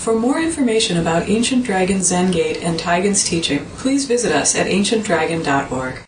For more information about Ancient Dragon Zen Gate and Taigen's teaching, please visit us at ancientdragon.org.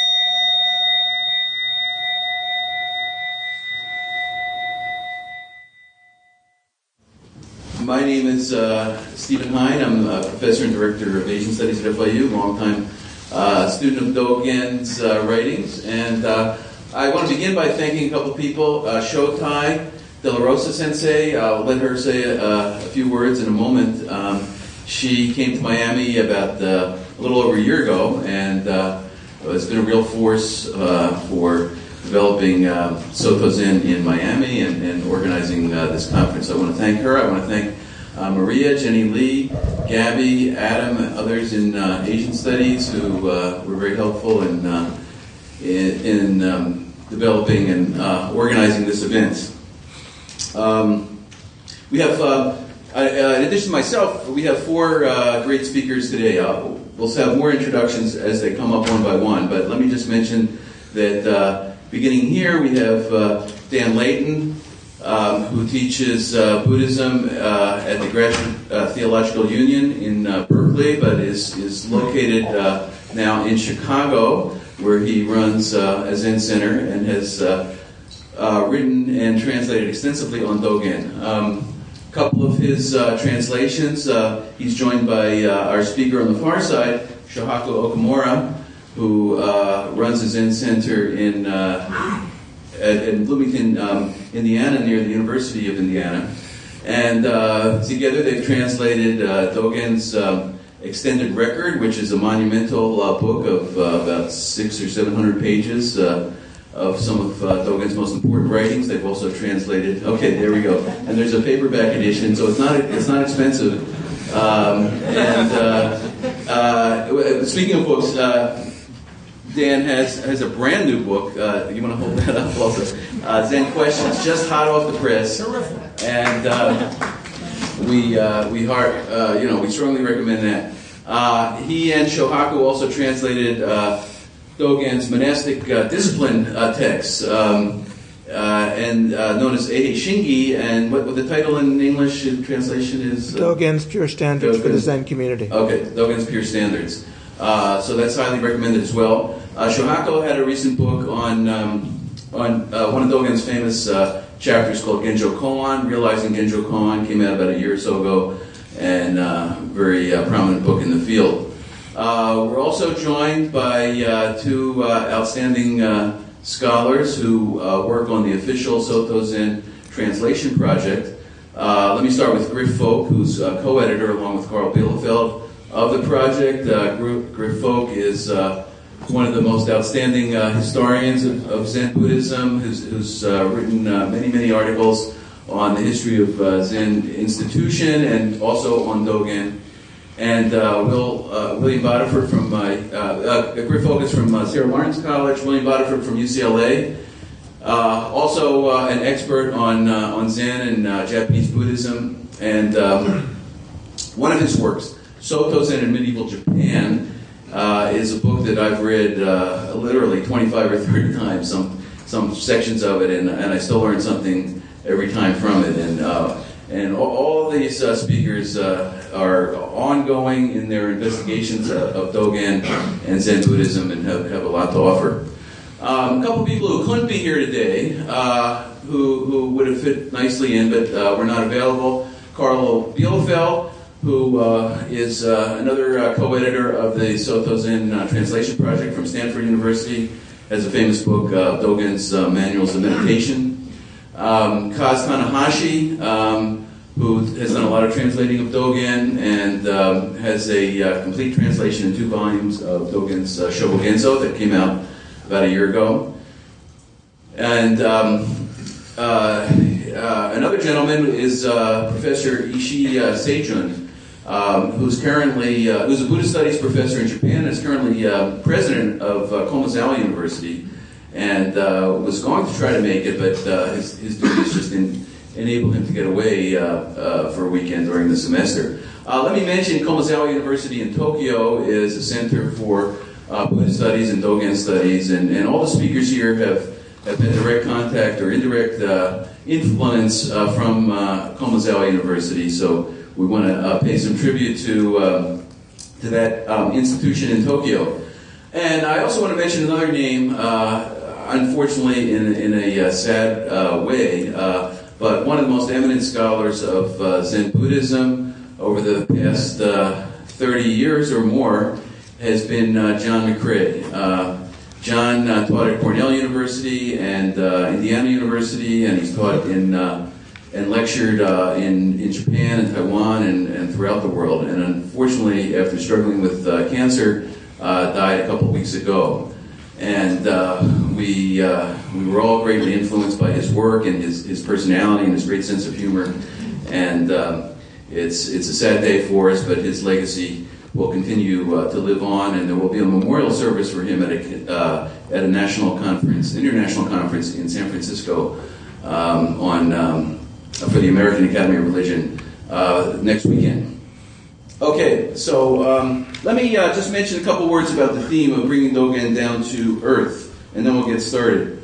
My name is Stephen Hein. I'm a professor and director of Asian Studies at FIU, longtime student of Dogen's writings. And I want to begin by thanking a couple of people. Shotai De La Rosa Sensei, I'll let her say a few words in a moment. She came to Miami about a little over a year ago, and has been a real force for developing Soto Zen in Miami and organizing this conference. I want to thank her. I want to thank Maria, Jenny Lee, Gabby, Adam, and others in Asian Studies who were very helpful in developing and organizing this event. We have, in addition to myself, we have four great speakers today. We'll have more introductions as they come up one by one, but let me just mention that beginning here we have Dan Layton, who teaches Buddhism at the Graduate Theological Union in Berkeley, but is located now in Chicago, where he runs a Zen Center and has written and translated extensively on Dogen. A couple of his translations, he's joined by our speaker on the far side, Shohaku Okamura, who runs a Zen Center in Bloomington, Indiana, near the University of Indiana. And together they've translated Dogen's Extended Record, which is a monumental book of about 600 or 700 pages of some of Dogen's most important writings. They've also translated. Okay, there we go. And there's a paperback edition, so it's not expensive. Speaking of books, Dan has a brand new book. You want to hold that up also? Zen Questions, just hot off the press. And we strongly recommend that. He and Shohaku also translated Dogen's monastic discipline texts, and known as Eihei Shingi, and what the title in English translation is? Dogen's Pure Standards for the Zen Community. Okay, Dogen's Pure Standards. So that's highly recommended as well. Shohaku had a recent book on one of Dogen's famous chapters called Genjo Koan. Realizing Genjo Koan came out about a year or so ago, and very prominent book in the field. We're also joined by two outstanding scholars who work on the official Soto Zen translation project. Let me start with Griff Folk, who's co-editor along with Carl Bielefeld of the project. Griff Folk is one of the most outstanding historians of Zen Buddhism, who's written many articles on the history of Zen institution and also on Dogen. And William Bodiford from Griff Folk is from Sarah Lawrence College. William Bodiford from UCLA. Also an expert on Zen and Japanese Buddhism. And one of his works, Soto Zen in Medieval Japan, is a book that I've read literally 25 or 30 times, some sections of it, and I still learn something every time from it. And all these speakers are ongoing in their investigations of Dogen and Zen Buddhism and have a lot to offer. A couple people who couldn't be here today, who would have fit nicely in, but were not available. Carlo Bielefeld, who is another co-editor of the Soto Zen translation project from Stanford University, has a famous book, Dogen's Manuals of Meditation. Kaz Tanahashi, who has done a lot of translating of Dogen and has a complete translation in 2 volumes of Dogen's Shobogenzo that came out about a year ago. And another gentleman is Professor Ishii Seijun, who's a Buddhist Studies professor in Japan and is currently president of Komazawa University, and was going to try to make it, but his duties just didn't enable him to get away for a weekend during the semester. Let me mention Komazawa University in Tokyo is a center for Buddhist studies and Dogen studies, and all the speakers here have had direct contact or indirect influence from Komazawa University, so we want to pay some tribute to that institution in Tokyo. And I also want to mention another name, unfortunately in a sad way, but one of the most eminent scholars of Zen Buddhism over the past 30 years or more has been John McCrae. John taught at Cornell University and Indiana University, and he's taught and lectured in Japan and Taiwan and throughout the world. And unfortunately, after struggling with cancer, died a couple of weeks ago. And we were all greatly influenced by his work and his personality and his great sense of humor. And it's a sad day for us, but his legacy will continue to live on, and there will be a memorial service for him at a national conference, international conference in San Francisco for the American Academy of Religion next weekend. Okay, so let me just mention a couple words about the theme of bringing Dogen down to earth, and then we'll get started.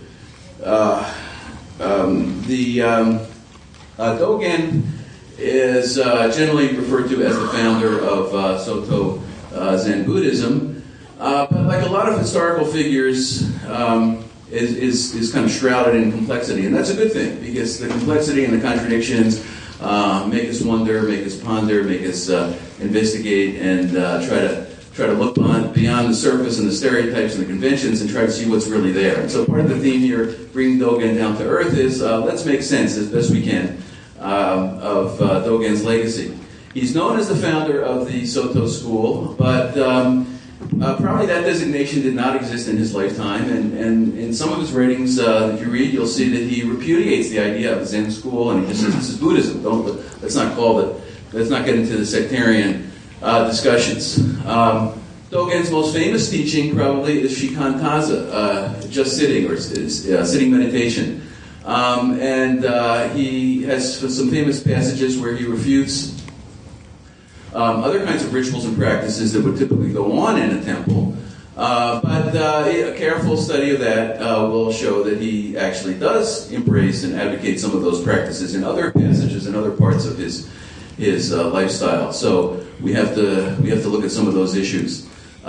Dogen is generally referred to as the founder of Soto Zen Buddhism, but like a lot of historical figures, is kind of shrouded in complexity, and that's a good thing, because the complexity and the contradictions make us wonder, make us ponder, make us investigate, and try to look beyond the surface and the stereotypes and the conventions and try to see what's really there. And so part of the theme here, bringing Dogen down to earth, is let's make sense as best we can of Dogen's legacy. He's known as the founder of the Soto school, but probably that designation did not exist in his lifetime, and in some of his writings, if you read, you'll see that he repudiates the idea of a Zen school, and he just says this is Buddhism. Let's not get into the sectarian discussions. Dogen's most famous teaching probably is Shikantaza, just sitting, or sitting meditation. And he has some famous passages where he refutes other kinds of rituals and practices that would typically go on in a temple. But a careful study of that will show that he actually does embrace and advocate some of those practices in other passages and other parts of his lifestyle. So we have to look at some of those issues.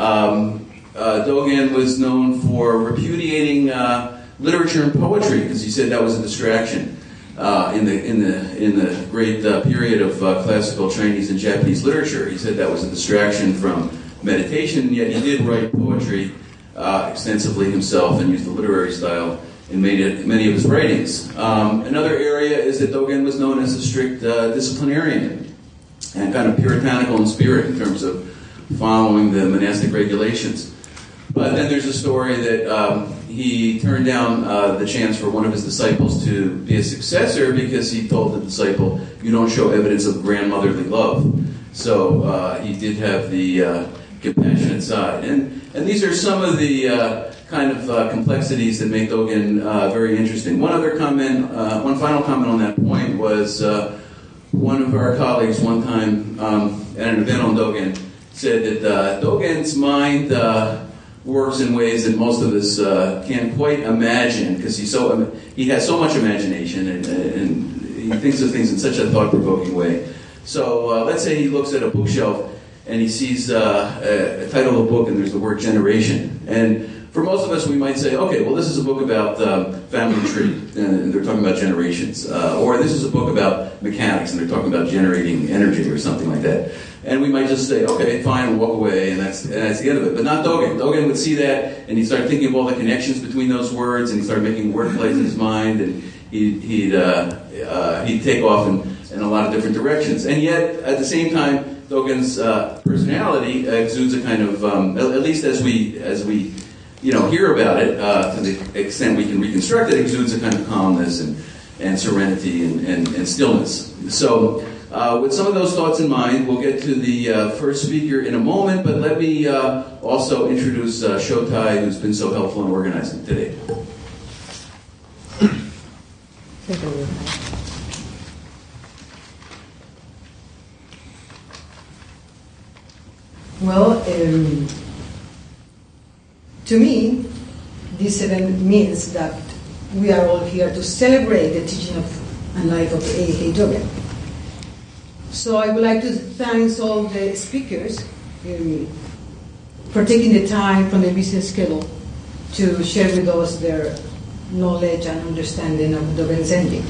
Dogen was known for repudiating literature and poetry because he said that was a distraction in the great period of classical Chinese and Japanese literature. He said that was a distraction from meditation, yet he did write poetry extensively himself and used the literary style in many of his writings. Another area is that Dogen was known as a strict disciplinarian and kind of puritanical in spirit in terms of following the monastic regulations. But then there's a story that he turned down the chance for one of his disciples to be a successor because he told the disciple, "You don't show evidence of grandmotherly love." So he did have the compassionate side. And these are some of the kind of complexities that make Dogen very interesting. One final comment on that point was one of our colleagues one time at an event on Dogen said that Dogen's mind works in ways that most of us can't quite imagine because he has so much imagination and he thinks of things in such a thought-provoking way. So let's say he looks at a bookshelf and he sees a title of a book and there's the word generation. And for most of us, we might say, okay, well, this is a book about family tree, and they're talking about generations. Or this is a book about mechanics, and they're talking about generating energy or something like that. And we might just say, okay, fine, we'll walk away, and that's the end of it. But not Dogen. Dogen would see that, and he'd start thinking of all the connections between those words, and he'd start making word plays in his mind, and he'd take off in a lot of different directions. And yet, at the same time, Dogen's personality exudes a kind of, at least as we hear about it, to the extent we can reconstruct it, exudes a kind of calmness and serenity and stillness. So, with some of those thoughts in mind, we'll get to the first speaker in a moment, but let me also introduce Shotai, who's been so helpful in organizing today. Well, to me, this event means that we are all here to celebrate the teaching and life of A.K. Dogen. So I would like to thank all the speakers for taking the time from the busy schedule to share with us their knowledge and understanding of Dogen Zenji.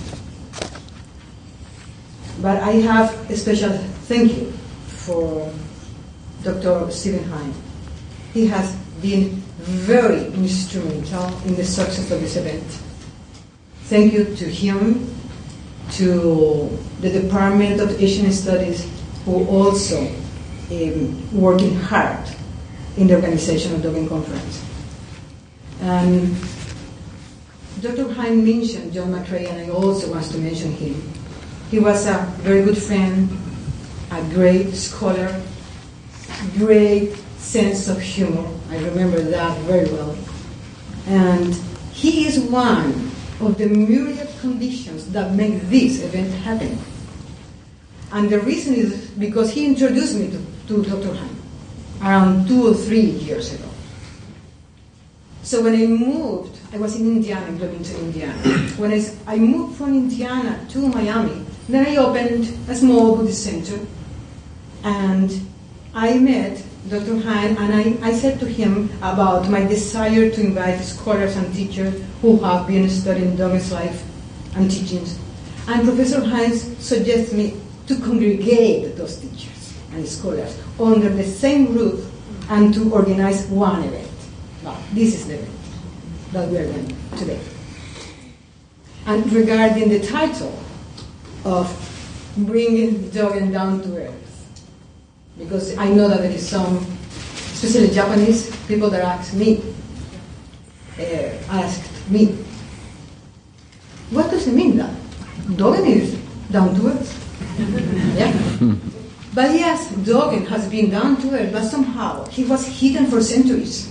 But I have a special thank you for Dr. Stephen Hine. He has been very instrumental in the success of this event. Thank you to him, to the Department of Asian Studies, who also working hard in the organization of Dogen Conference. And Dr. Hine mentioned John McCrae, and I also want to mention him. He was a very good friend, a great scholar, great sense of humor. I remember that very well. And he is one of the myriad conditions that make this event happen. And the reason is because he introduced me to Dr. Hine around 2 or 3 years ago. So when I moved, I was in Indiana, in Bloomington, Indiana. When I moved from Indiana to Miami, then I opened a small Buddhist center, and I met Dr. Hine, and I said to him about my desire to invite scholars and teachers who have been studying Dogen's life and teachings. And Professor Hine suggested me to congregate those teachers and scholars under the same roof and to organize one event. Now, this is the event that we are doing today. And regarding the title of bringing Dogen down to earth, because I know that there is some, especially Japanese people that asked me, what does it mean that Dogen is down to earth? Yeah. But yes, Dogen has been down to earth, but somehow he was hidden for centuries,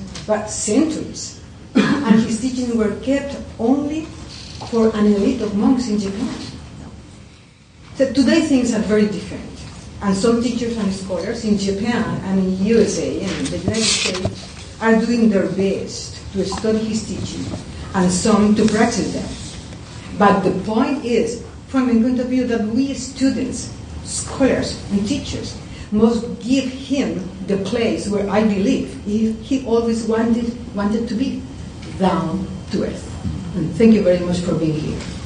and his teachings were kept only for an elite of monks in Japan. So today things are very different. And some teachers and scholars in Japan and in USA and in the United States are doing their best to study his teaching, and some to practice them. But the point is, from a point of view, that we students, scholars, and teachers must give him the place where I believe he always wanted to be, down to earth. And thank you very much for being here.